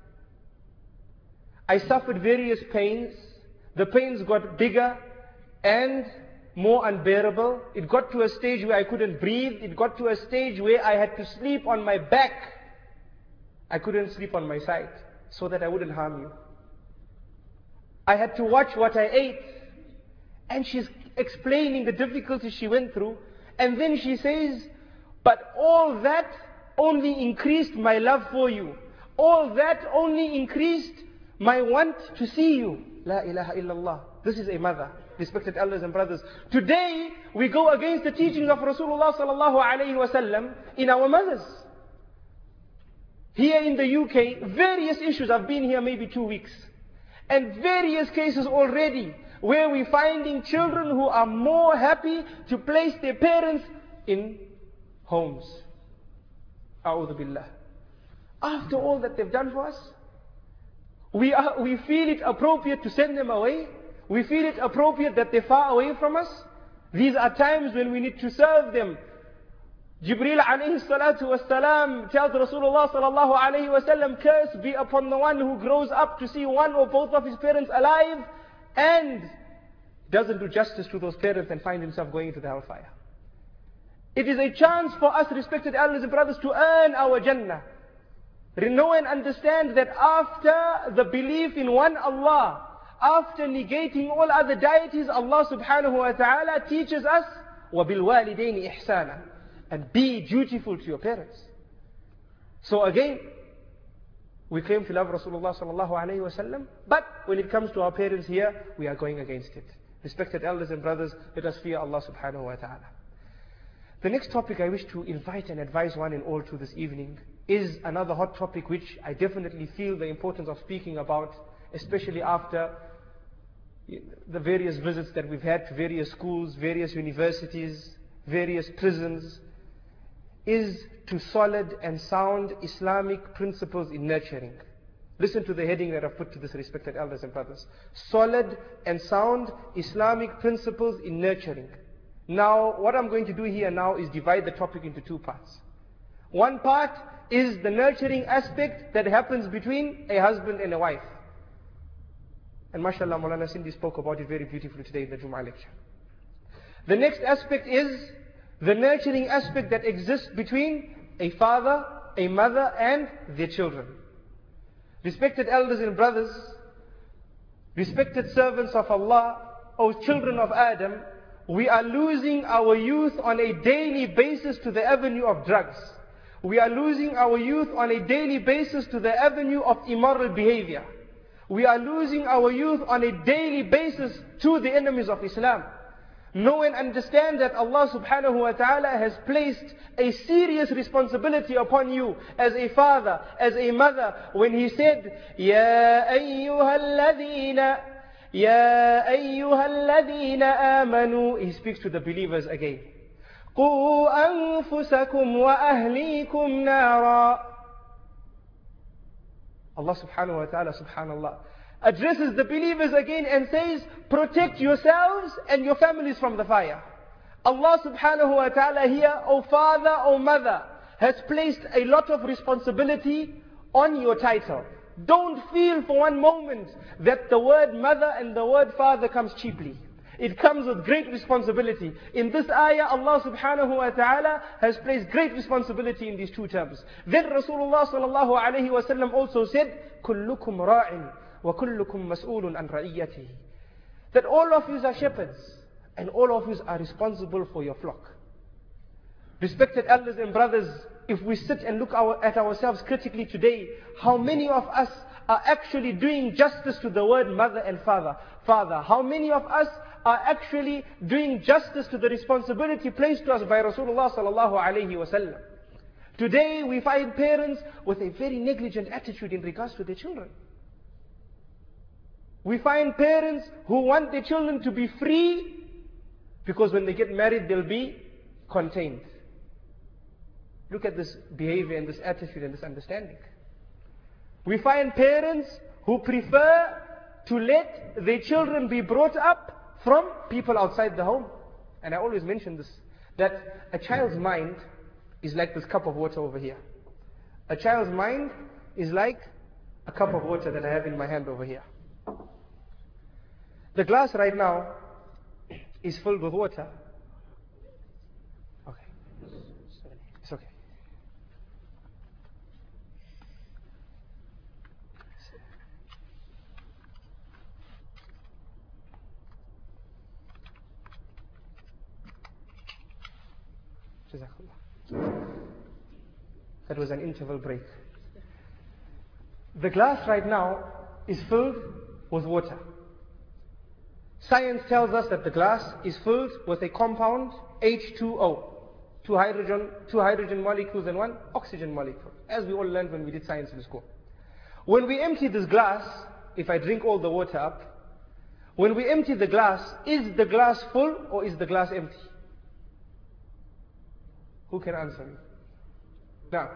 C: I suffered various pains, the pains got bigger and more unbearable. It got to a stage where I couldn't breathe, it got to a stage where I had to sleep on my back. I couldn't sleep on my side, so that I wouldn't harm you. I had to watch what I ate. And she's explaining the difficulties she went through. And then she says, but all that only increased my love for you. All that only increased my want to see you. La ilaha illallah. This is a mother. Respected elders and brothers. Today, we go against the teachings of Rasulullah sallallahu alayhi wa sallam in our mothers. Here in the UK, various issues. I've been here maybe 2 weeks. And various cases already where we're finding children who are more happy to place their parents in homes. A'udhu billah. After all that they've done for us, we feel it appropriate to send them away. We feel it appropriate that they're far away from us. These are times when we need to serve them. Jibreel alayhi salatu wasalam tells Rasulullah sallallahu alayhi wasallam, curse be upon the one who grows up to see one or both of his parents alive and doesn't do justice to those parents and find himself going into the hellfire. It is a chance for us, respected elders and brothers, to earn our Jannah. Know and understand that after the belief in one Allah, after negating all other deities, Allah subhanahu wa ta'ala teaches us, وَبِالْوَالِدَيْنِ إِحْسَانًا, and be dutiful to your parents. So again, we claim to love Rasulullah sallallahu alayhi wa sallam, but when it comes to our parents here, we are going against it. Respected elders and brothers, let us fear Allah subhanahu wa ta'ala. The next topic I wish to invite and advise one and all to this evening is another hot topic which I definitely feel the importance of speaking about, especially after the various visits that we've had to various schools, various universities, various prisons, is to solid and sound Islamic principles in nurturing. Listen to the heading that I've put to this, respected elders and brothers. Solid and sound Islamic principles in nurturing. Now, what I'm going to do here now is divide the topic into 2 parts. One part is the nurturing aspect that happens between a husband and a wife. And mashallah, Maulana Sindhi spoke about it very beautifully today in the Jum'ah lecture. The next aspect is the nurturing aspect that exists between a father, a mother, and their children. Respected elders and brothers, respected servants of Allah, O children of Adam, we are losing our youth on a daily basis to the avenue of drugs. We are losing our youth on a daily basis to the avenue of immoral behavior. We are losing our youth on a daily basis to the enemies of Islam. Know and understand that Allah subhanahu wa ta'ala has placed a serious responsibility upon you as a father, as a mother, when He said, Ya ayyuhalladhina amanu. He speaks to the believers again. قُوا أَنفُسَكُمْ وَأَهْلِيكُمْ نَارًا. Allah subhanahu wa ta'ala, subhanallah, addresses the believers again and says, protect yourselves and your families from the fire. Allah subhanahu wa ta'ala here, O father, O mother, has placed a lot of responsibility on your title. Don't feel for one moment that the word mother and the word father comes cheaply. It comes with great responsibility. In this ayah, Allah subhanahu wa ta'ala has placed great responsibility in these 2 terms. Then Rasulullah sallallahu alayhi wa sallam also said, كُلُّكُمْ رَاعٍ وَكُلُّكُمْ مَسْئُولٌ عَنْ رَعِيَّتِهِ. That all of you are shepherds, and all of you are responsible for your flock. Respected elders and brothers, if we sit and look at ourselves critically today, how many of us are actually doing justice to the word mother and father? How many of us are actually doing justice to the responsibility placed to us by Rasulullah sallallahu alayhi wasallam? Today we find parents with a very negligent attitude in regards to their children. We find parents who want their children to be free because when they get married they'll be contained. Look at this behavior and this attitude and this understanding. We find parents who prefer to let their children be brought up from people outside the home. And I always mention this, that a child's mind is like this cup of water over here. A child's mind is like a cup of water that I have in my hand over here. The glass right now is filled with water. Okay. It's okay. Jazakallah. That was an interval break. The glass right now is filled with water. Science tells us that the glass is filled with a compound H2O. Two hydrogen molecules and one oxygen molecule, as we all learned when we did science in school. When we empty this glass, if I drink all the water up, when we empty the glass, is the glass full or is the glass empty? Who can answer me? Now,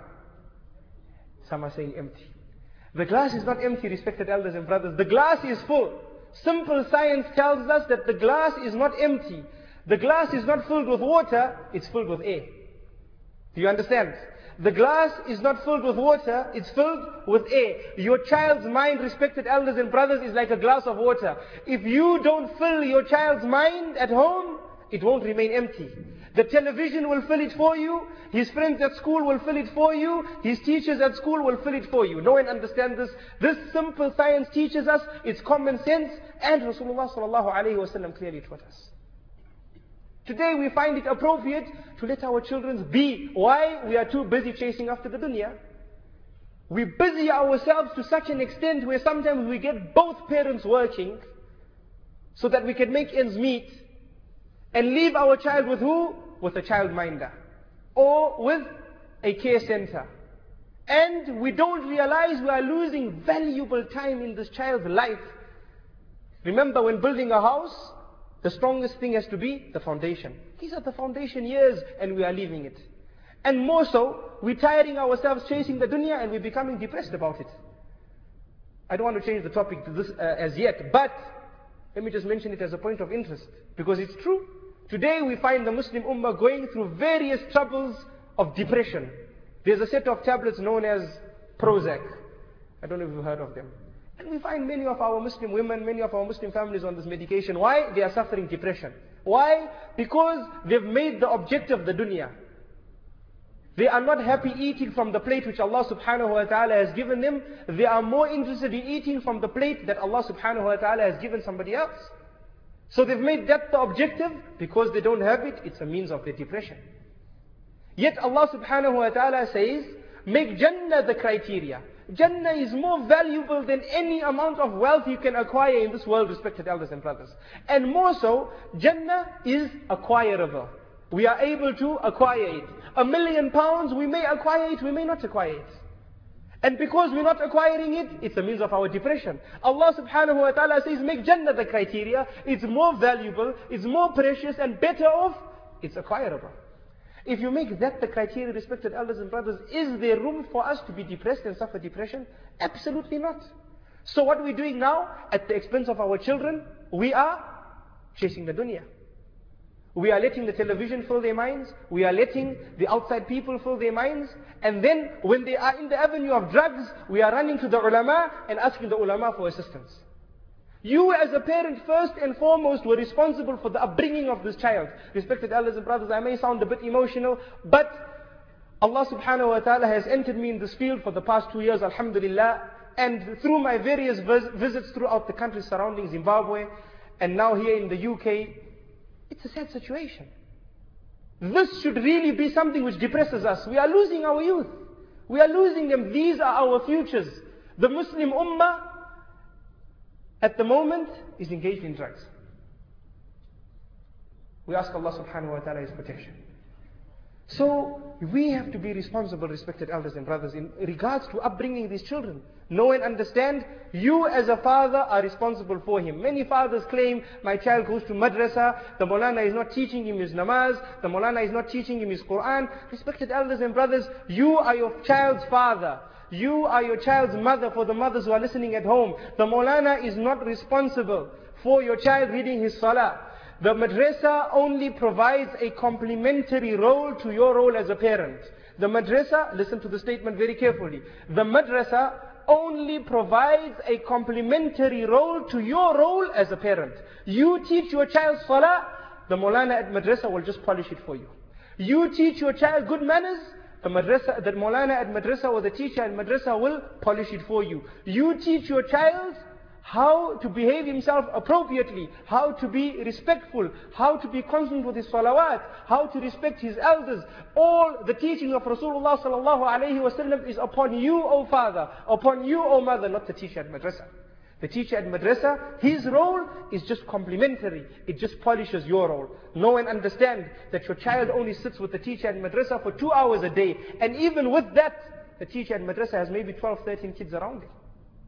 C: some are saying empty. The glass is not empty, respected elders and brothers. The glass is full. Simple science tells us that the glass is not empty. The glass is not filled with water, it's filled with air. Do you understand? The glass is not filled with water, it's filled with air. Your child's mind, respected elders and brothers, is like a glass of water. If you don't fill your child's mind at home, it won't remain empty. The television will fill it for you. His friends at school will fill it for you. His teachers at school will fill it for you. No one understands this. This simple science teaches us. It's common sense. And Rasulullah sallallahu alayhi wa sallam clearly taught us. Today we find it appropriate to let our children be. Why? We are too busy chasing after the dunya. We busy ourselves to such an extent where sometimes we get both parents working so that we can make ends meet. And leave our child with who? With a childminder. Or with a care center. And we don't realize we are losing valuable time in this child's life. Remember, when building a house, the strongest thing has to be the foundation. These are the foundation years and we are leaving it. And more so, we're tiring ourselves chasing the dunya and we're becoming depressed about it. I don't want to change the topic to this as yet, but let me just mention it as a point of interest. Because it's true. Today we find the Muslim Ummah going through various troubles of depression. There's a set of tablets known as Prozac. I don't know if you've heard of them. And we find many of our Muslim women, many of our Muslim families on this medication. Why? They are suffering depression. Why? Because they've made the objective the dunya. They are not happy eating from the plate which Allah subhanahu wa ta'ala has given them. They are more interested in eating from the plate that Allah subhanahu wa ta'ala has given somebody else. So they've made that the objective. Because they don't have it, it's a means of their depression. Yet Allah subhanahu wa ta'ala says, make Jannah the criteria. Jannah is more valuable than any amount of wealth you can acquire in this world, respected elders and brothers. And more so, Jannah is acquirable. We are able to acquire it. £1 million, we may acquire it, we may not acquire it. And because we're not acquiring it, it's a means of our depression. Allah subhanahu wa ta'ala says, make Jannah the criteria. It's more valuable, it's more precious and better off. It's acquirable. If you make that the criteria, respected elders and brothers, is there room for us to be depressed and suffer depression? Absolutely not. So what we're doing now, at the expense of our children, we are chasing the dunya. We are letting the television fill their minds. We are letting the outside people fill their minds. And then when they are in the avenue of drugs, we are running to the ulama and asking the ulama for assistance. You as a parent, first and foremost, were responsible for the upbringing of this child. Respected elders and brothers, I may sound a bit emotional, but Allah subhanahu wa ta'ala has entered me in this field for the past 2 years, alhamdulillah. And through my various visits throughout the country surrounding Zimbabwe, and now here in the UK, it's a sad situation. This should really be something which depresses us. We are losing our youth. We are losing them. These are our futures. The Muslim Ummah at the moment is engaged in drugs. We ask Allah subhanahu wa ta'ala His protection. So we have to be responsible, respected elders and brothers, in regards to upbringing these children. Know and understand, you as a father are responsible for him. Many fathers claim, my child goes to madrasa, the Maulana is not teaching him his namaz, the Maulana is not teaching him his Quran. Respected elders and brothers, you are your child's father. You are your child's mother, for the mothers who are listening at home. The Maulana is not responsible for your child reading his salah. The madrasa only provides a complementary role to your role as a parent. The madrasa, listen to the statement very carefully. The madrasa only provides a complementary role to your role as a parent. You teach your child salah, the Maulana at madrasa will just polish it for you. You teach your child good manners, the Maulana at madrasa or the teacher at madrasa will polish it for you. You teach your child how to behave himself appropriately, how to be respectful, how to be constant with his salawat, how to respect his elders. All the teaching of Rasulullah sallallahu alayhi wasallam is upon you, O father, upon you, O mother, not the teacher at madrasa. The teacher at madrasa, his role is just complementary. It just polishes your role. Know and understand that your child only sits with the teacher at madrasa for 2 hours a day. And even with that, the teacher at madrasa has maybe 12, 13 kids around him.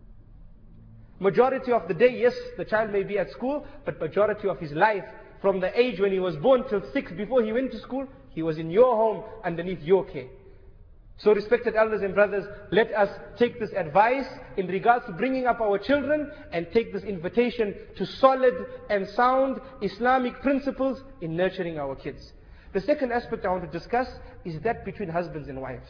C: Majority of the day, yes, the child may be at school, but majority of his life, from the age when he was born till 6 before he went to school, he was in your home underneath your care. So respected elders and brothers, let us take this advice in regards to bringing up our children and take this invitation to solid and sound Islamic principles in nurturing our kids. The second aspect I want to discuss is that between husbands and wives.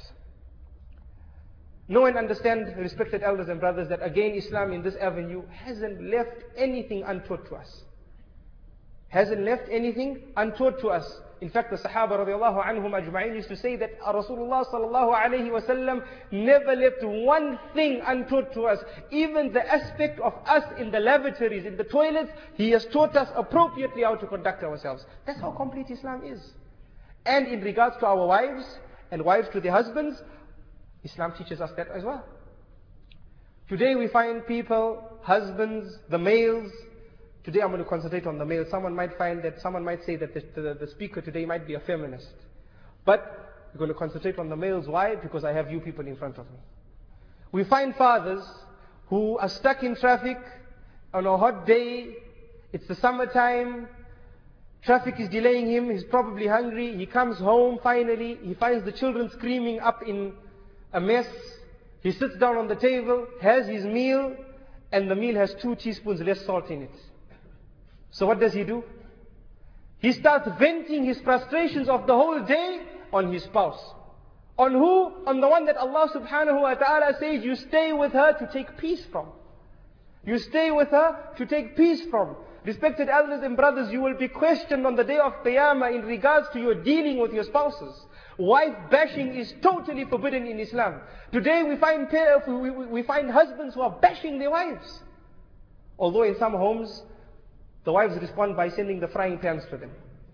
C: Know and understand, respected elders and brothers, that again Islam in this avenue hasn't left anything untaught to us. Hasn't left anything untaught to us. In fact, the Sahaba radiallahu anhum ajma'in used to say that Rasulullah sallallahu alayhi wasallam never left one thing untaught to us. Even the aspect of us in the lavatories, in the toilets, He has taught us appropriately how to conduct ourselves. That's how complete Islam is. And in regards to our wives, and wives to their husbands, Islam teaches us that as well. Today we find people, husbands, the males. Today I'm going to concentrate on the males. Someone might say that the speaker today might be a feminist. But we're going to concentrate on the males. Why? Because I have you people in front of me. We find fathers who are stuck in traffic on a hot day. It's the summertime. Traffic is delaying him. He's probably hungry. He comes home finally. He finds the children screaming up in a mess. He sits down on the table, has his meal, and the meal has 2 teaspoons less salt in it. So what does he do? He starts venting his frustrations of the whole day on his spouse. On who? On the one that Allah subhanahu wa ta'ala says you stay with her to take peace from. You stay with her to take peace from. Respected elders and brothers, you will be questioned on the day of Qiyamah in regards to your dealing with your spouses. Wife bashing is totally forbidden in Islam. Today we find husbands who are bashing their wives. Although in some homes, the wives respond by sending the frying pans to them.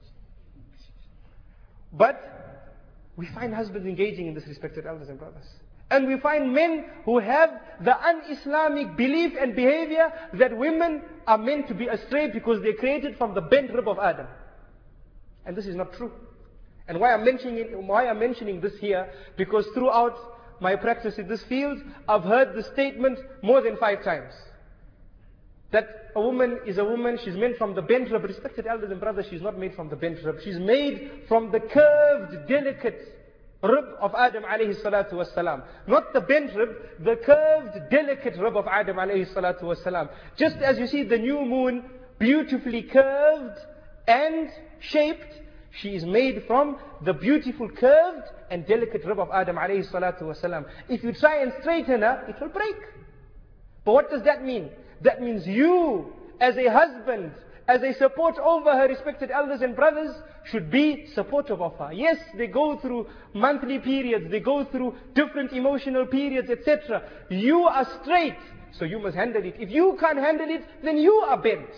C: But we find husbands engaging in this, respected elders and brothers. And we find men who have the un-Islamic belief and behavior that women are meant to be astray because they're created from the bent rib of Adam. And this is not true. And why I'm mentioning this here, because throughout my practice in this field, I've heard the statement more than 5 times. That a woman is a woman, she's made from the bent rib. Respected elders and brothers, she's not made from the bent rib. She's made from the curved, delicate rib of Adam alayhi salatu wassalam. Not the bent rib, the curved, delicate rib of Adam alayhi salatu wassalam. Just as you see the new moon beautifully curved and shaped, she is made from the beautiful curved and delicate rib of Adam alayhi salatu wasalam. If you try and straighten her, it will break. But what does that mean? That means you, as a husband, as a support over her, respected elders and brothers, should be supportive of her. Yes, they go through monthly periods, they go through different emotional periods, etc. You are straight, so you must handle it. If you can't handle it, then you are bent.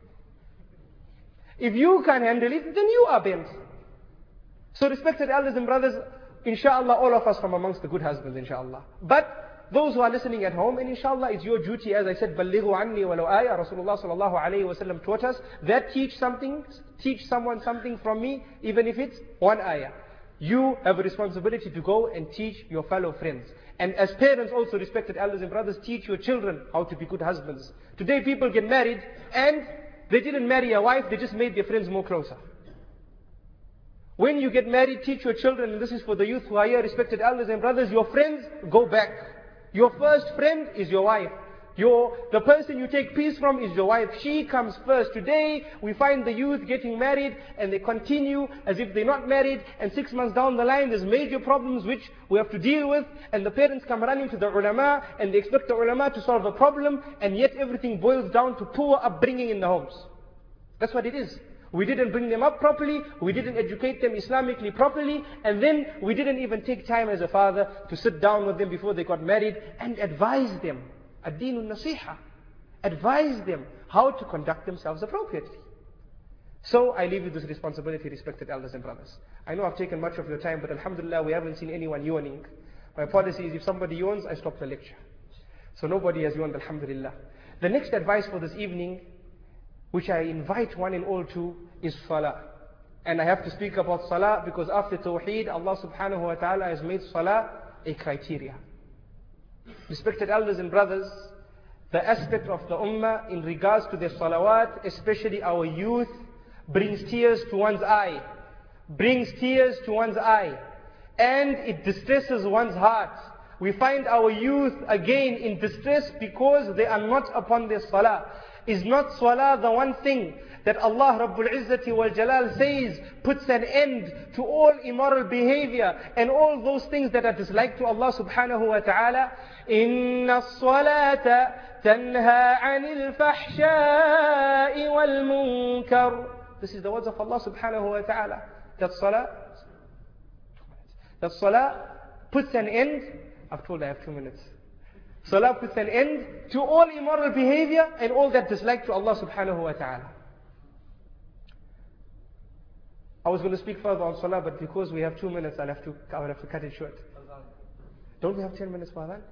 C: If you can't handle it, then you are bent. So respected elders and brothers, inshallah, all of us from amongst the good husbands, inshallah. But those who are listening at home, and inshallah, it's your duty, as I said, بَلِّغُوا عَنِّي وَلَوْ آيَةً. Rasulullah sallallahu alayhi wa sallam taught us that teach someone something from me, even if it's 1 ayah. You have a responsibility to go and teach your fellow friends. And as parents also, respected elders and brothers, teach your children how to be good husbands. Today people get married and they didn't marry a wife, they just made their friends more closer. When you get married, teach your children, and this is for the youth who are here, respected elders and brothers, your friends go back. Your first friend is your wife. The person you take peace from is your wife. She comes first. Today, we find the youth getting married and they continue as if they're not married, and 6 months down the line, there's major problems which we have to deal with, and the parents come running to the ulama and they expect the ulama to solve a problem, and yet everything boils down to poor upbringing in the homes. That's what it is. We didn't bring them up properly, we didn't educate them Islamically properly, and then we didn't even take time as a father to sit down with them before they got married and advise them. Ad-deenun nasiha. Advise them how to conduct themselves appropriately. So I leave you this responsibility, respected elders and brothers. I know I've taken much of your time, but alhamdulillah, we haven't seen anyone yawning. My policy is if somebody yawns, I stop the lecture. So nobody has yawned, alhamdulillah. The next advice for this evening, which I invite one and all to, is salah. And I have to speak about salah because after tawheed, Allah subhanahu wa ta'ala has made salah a criteria. Respected elders and brothers, the aspect of the ummah in regards to their salawat, especially our youth, brings tears to one's eye. Brings tears to one's eye. And it distresses one's heart. We find our youth again in distress because they are not upon their salah. Is not salah the one thing that Allah Rabbul Izzati wal Jalal says puts an end to all immoral behavior and all those things that are disliked to Allah subhanahu wa ta'ala? Inna as-salata tanha 'anil fahsha'i wal munkar. This is the words of Allah subhanahu wa ta'ala. That salah puts an end. I've told I have 2 minutes. Salah puts an end to all immoral behavior and all that dislike to Allah subhanahu wa ta'ala. I was going to speak further on salah, but because we have 2 minutes, I will have to cut it short. Don't we have 10 minutes for that?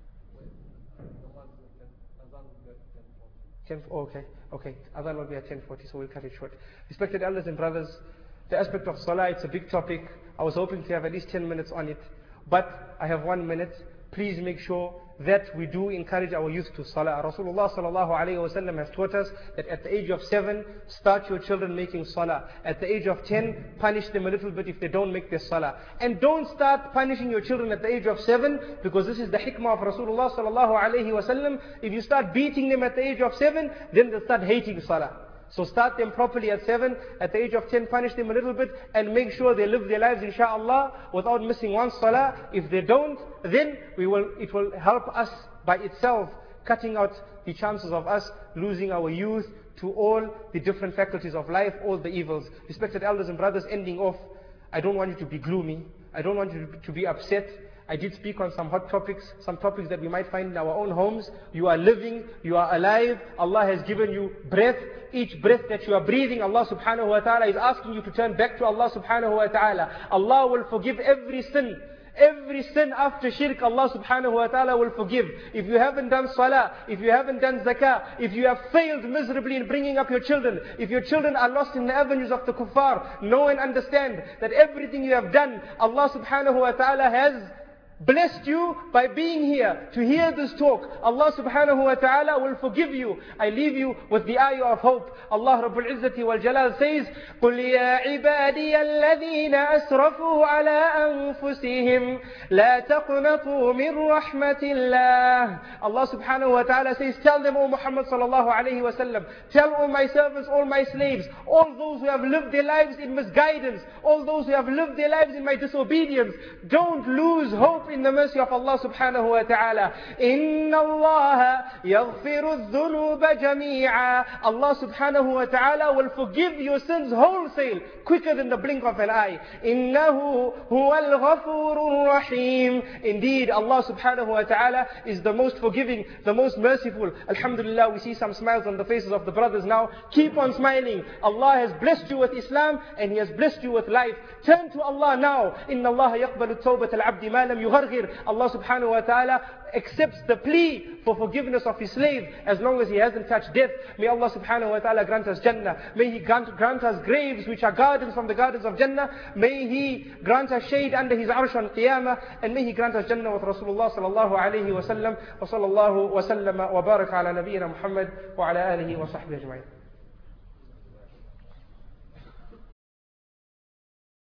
C: Okay. Adhan will be at 10:40, so we'll cut it short. Respected elders and brothers, the aspect of salah, it's a big topic. I was hoping to have at least 10 minutes on it, but I have 1 minute. Please make sure that we do encourage our youth to salah. Rasulullah sallallahu alayhi wa sallam has taught us that at the age of 7, start your children making salah. At the age of 10, punish them a little bit if they don't make their salah. And don't start punishing your children at the age of 7, because this is the hikmah of Rasulullah sallallahu alayhi wa sallam. If you start beating them at the age of 7, then they'll start hating salah. So start them properly at 7, at the age of 10 punish them a little bit and make sure they live their lives inshaAllah without missing one salah. If they don't, then it will help us by itself, cutting out the chances of us losing our youth to all the different faculties of life, all the evils. Respected elders and brothers, ending off, I don't want you to be gloomy. I don't want you to be upset. I did speak on some hot topics, some topics that we might find in our own homes. You are living, you are alive. Allah has given you breath. Each breath that you are breathing, Allah subhanahu wa ta'ala is asking you to turn back to Allah subhanahu wa ta'ala. Allah will forgive every sin. Every sin after shirk, Allah subhanahu wa ta'ala will forgive. If you haven't done salah, if you haven't done zakah, if you have failed miserably in bringing up your children, if your children are lost in the avenues of the kuffar, know and understand that everything you have done, Allah subhanahu wa ta'ala has blessed you by being here to hear this talk. Allah subhanahu wa ta'ala will forgive you. I leave you with the ayah of hope. Allah Rabbul Izzati wal Jalal says, قُلْ يَا عِبَادِيَ الَّذِينَ أَسْرَفُوا عَلَىٰ أَنفُسِهِمْ لَا تَقْنَطُوا مِنْ رَحْمَةِ اللَّهِ. Allah subhanahu wa ta'ala says, tell them, O Muhammad sallallahu alayhi wa sallam, tell all my servants, all my slaves, all those who have lived their lives in misguidance, all those who have lived their lives in my disobedience, don't lose hope in the mercy of Allah subhanahu wa ta'ala. Inna Allah yaghfiru dhunuba jami'a. Allah subhanahu wa ta'ala will forgive your sins wholesale, quicker than the blink of an eye. Innahu huwal ghafurur rahim. Indeed, Allah subhanahu wa ta'ala is the most forgiving, the most merciful. Alhamdulillah, we see some smiles on the faces of the brothers now. Keep on smiling. Allah has blessed you with Islam and He has blessed you with life. Turn to Allah now. Inna Allah yaqbalu tawbat al-abdi ma lam yugharghir. Allah subhanahu wa ta'ala accepts the plea for forgiveness of his slave as long as he hasn't touched death. May Allah subhanahu wa ta'ala grant us Jannah. May He grant us graves which are gardens from the gardens of Jannah. May He grant us shade under His arsh on Qiyamah. And may He grant us Jannah with Rasulullah sallallahu alayhi wa sallam. Wa sallallahu wa sallama wa baraka ala nabiyyina Muhammad wa ala alihi wa sahbihi ajma'in.